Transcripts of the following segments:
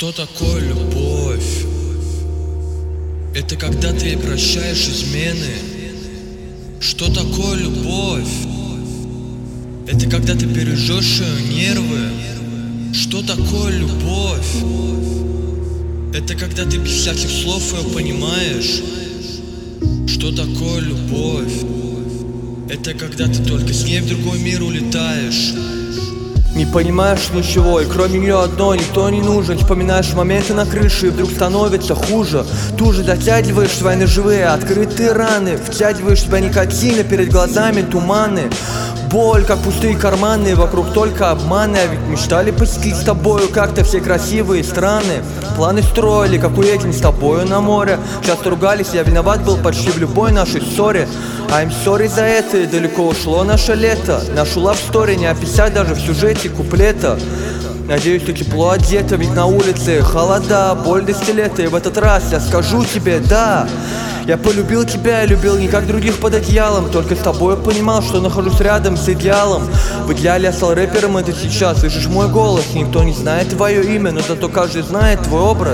Что такое любовь? Это когда ты прощаешь измены. Что такое любовь? Это когда ты бережешь ее нервы. Что такое любовь? Это когда ты без всяких слов ее понимаешь. Что такое любовь? Это когда ты только с ней в другой мир улетаешь. Не понимаешь ничего, и кроме нее одной никто не нужен. Вспоминаешь моменты на крыше, и вдруг становится хуже. Туже затягиваешь свои ножевые открытые раны. Втягиваешь в себя никотина, перед глазами туманы. Боль, как пустые карманы, вокруг только обманы. А ведь мечтали посетить с тобою как-то все красивые страны. Планы строили, как уедем с тобою на море. Часто ругались, я виноват был почти в любой нашей ссоре. I'm sorry за это, и далеко ушло наше лето. Нашу love story не описать даже в сюжете куплета. Надеюсь, ты тепло одета, ведь на улице холода, боль до стилета. И в этот раз я скажу тебе да. Я полюбил тебя, я любил не как других под одеялом. Только с тобой я понимал, что нахожусь рядом с идеалом. В идеале я стал рэпером, и ты сейчас слышишь мой голос. Никто не знает твое имя, но зато каждый знает твой образ.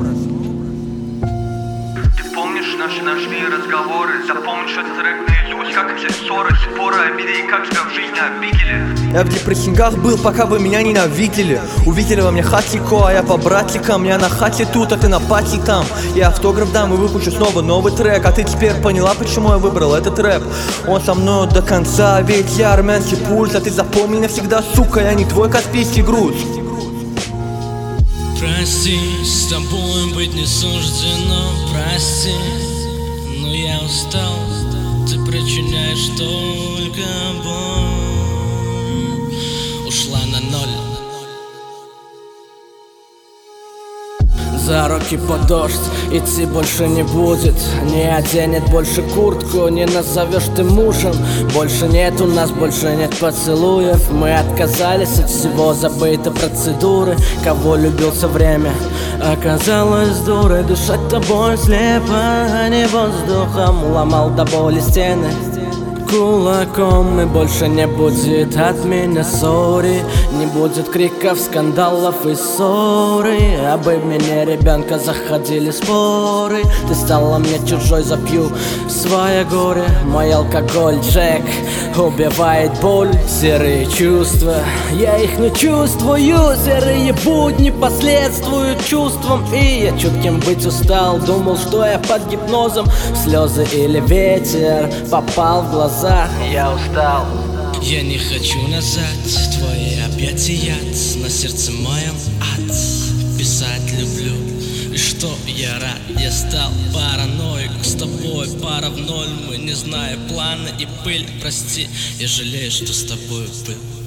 Ты помнишь наши ночные разговоры? Запомнишь этот трек наизусть, как и все ссоры, споры, обиды и как тебя в жизни обидели. Я в депрессингах был, пока вы меня ненавидели. Увидели во мне хатико, а я по братикам. Я на хате тут, а ты на пати там. Я автограф дам и выпущу снова новый трек. А ты теперь поняла, почему я выбрал этот рэп? Он со мной до конца, ведь я армянский пульс. А ты запомни навсегда, сука, я не твой каспийский груз. Прости, с тобой быть не суждено, прости, но я устал, ты причиняешь только боль. Ушла на ноль. За руки под дождь идти больше не будет. Не оденет больше куртку, не назовешь ты мужем. Больше нет у нас, больше нет поцелуев. Мы отказались от всего, забытой процедуры. Кого любил все время, оказалось дурой. Дышать тобой слепо, а не воздухом. Ломал до боли стены кулаком, и больше не будет от меня ссоры. Не будет криков, скандалов и ссоры. Об имени ребенка заходили споры. Ты стала мне чужой, запью свое горе. Мой алкоголь, Джек, убивает боль. Серые чувства, я их не чувствую. Серые будни последствуют чувствам. И я чутким быть устал. Думал, что я под гипнозом. Слезы или ветер попал в глаза. Я устал. Я не хочу назад твои объятия, на сердце моем ад. Писать люблю, и что я рад. Я стал параноик, с тобой пара в ноль. Мы не знаем планы и пыль, прости, я жалею, что с тобой был.